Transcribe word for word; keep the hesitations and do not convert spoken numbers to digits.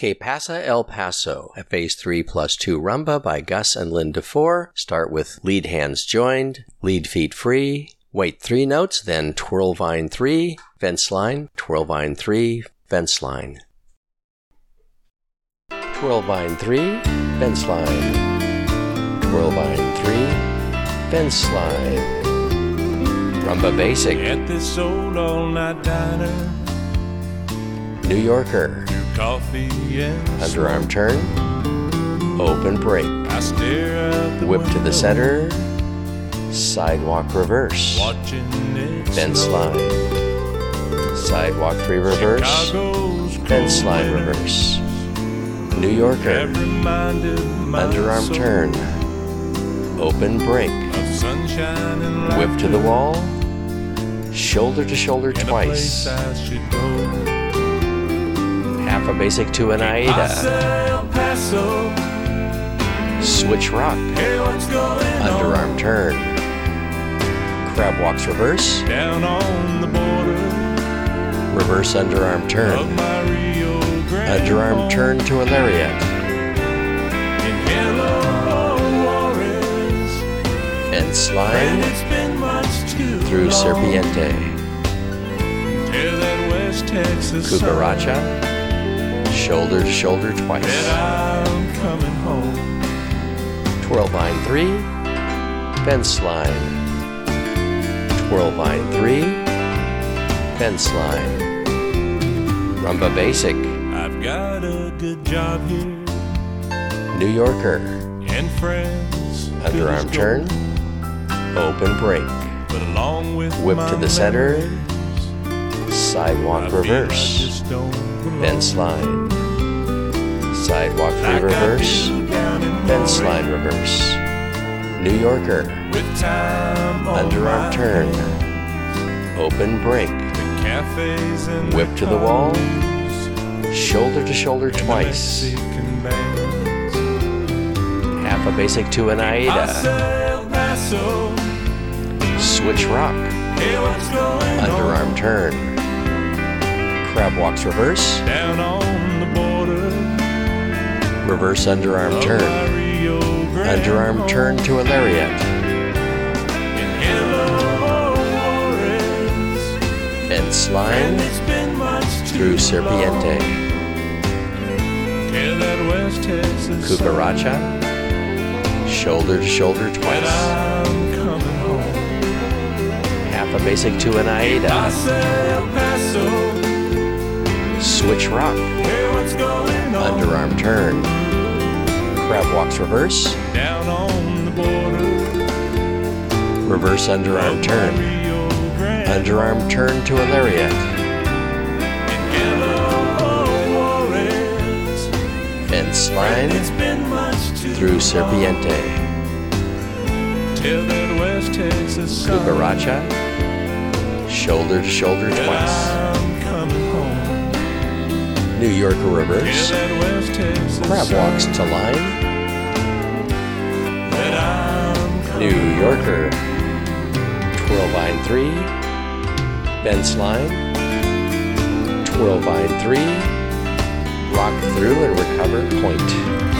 Que Pasa El Paso, a Phase three plus two rumba by Gus and Linda four. Start with lead hands joined, lead feet free, wait three notes, then twirl vine three, fence line, twirl vine three, fence line. Twirl vine three, fence line. Twirl vine three, fence line. Rumba basic. At this old all-night diner, New Yorker. coffee and Underarm turn, open break, I stare out the whip to the window, center, sidewalk reverse, watching it fence slow. line, sidewalk three reverse, Chicago's fence cold line winter reverse, New Yorker, have reminded my underarm soul turn, open break, of sunshine and whip to the laughter wall, shoulder to shoulder and a twice, place I should go. half a basic to an Aida, Pasa El Paso, switch rock, hey, what's going underarm turn, crab walks reverse, on down on the border reverse underarm of turn, my Rio Grande underarm home. turn to a lariat, In Hello Juarez, fence and line it's been much too through long. Serpiente, Tell that West Texas sun Cucaracha, shoulder to shoulder twice, that I'm coming home. twirl vine three, fence line, twirl vine three, fence line, rumba basic, I've got a good job here New Yorker, and friends good as underarm gold. turn, open break, But along with whip my to the center, memories, sidewalk I feel I reverse, just don't belong. fence line, sidewalk Like I three reverse, do down in fence Moray, line reverse, New Yorker, with time on underarm my turn, hands, open break, the cafes and whip to the wall, cars, shoulder to shoulder and the twice, Mexican bands. half a basic to an Aida, Pasa El Paso, switch rock, hey, what's going underarm on turn, crab walks reverse, down on the border reverse underarm of turn, my Rio Grande underarm home. turn to a lariat, In Hello Juarez, fence and line it's been much through too Serpiente, long. Tell that West Texas sun Cucaracha, shoulder to shoulder that twice, I'm coming home. half a basic to an Aida, Pasa El Paso, switch rock, hey, what's going on underarm turn, crab walks reverse, down on the border reverse underarm of turn, my Rio Grande underarm turn to a lariat, in Hello Juarez, fence and line it's been much too through long. Serpiente, Tell that West Texas sun Cucaracha, shoulder to shoulder that twice, I'm coming home. New Yorker Tell reverse, that West Texas crab sun walks to line, that I'm coming New Yorker, twirl vine three, fence line, twirl vine three, rock through and recover point.